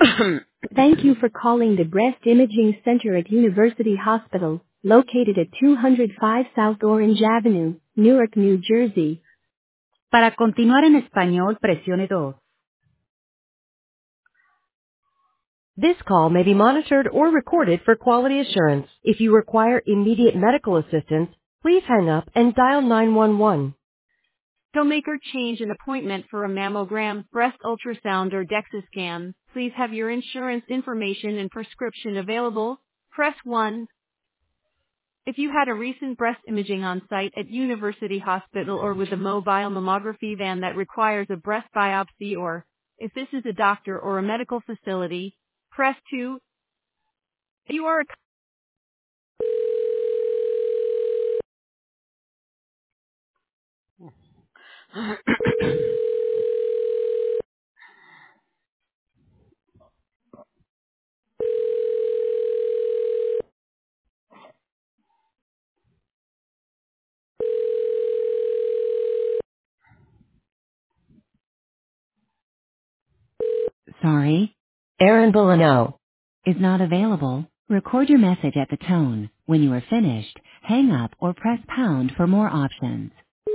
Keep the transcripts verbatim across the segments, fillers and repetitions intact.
Thank you for calling the Breast Imaging Center at University Hospital, located at two oh five South Orange Avenue, Newark, New Jersey. Para continuar en español, presione dos. This call may be monitored or recorded for quality assurance. If you require immediate medical assistance, please hang up and dial nine one one. To make or change an appointment for a mammogram, breast ultrasound, or DEXA scan, please have your insurance information and prescription available. Press one. If you had a recent breast imaging on site at University Hospital or with a mobile mammography van that requires a breast biopsy, or if this is a doctor or a medical facility, press two. If you are a Sorry, Aaron Bolano is not available. Record your message at the tone. When you are finished, hang up or press pound for more options.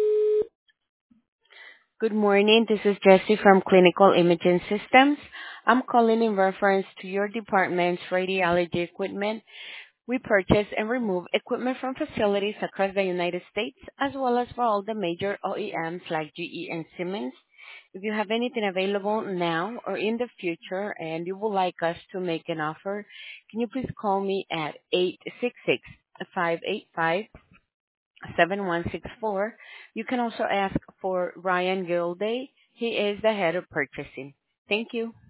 Good morning. This is Jessie from Clinical Imaging Systems. I'm calling in reference to your department's radiology equipment. We purchase and remove equipment from facilities across the United States, as well as for all the major O E Ms like G E and Siemens. If you have anything available now or in the future and you would like us to make an offer, can you please call me at eight six six, five eight five, seven one six four. You can also ask for Ryan Gilday. He is the head of purchasing. Thank you.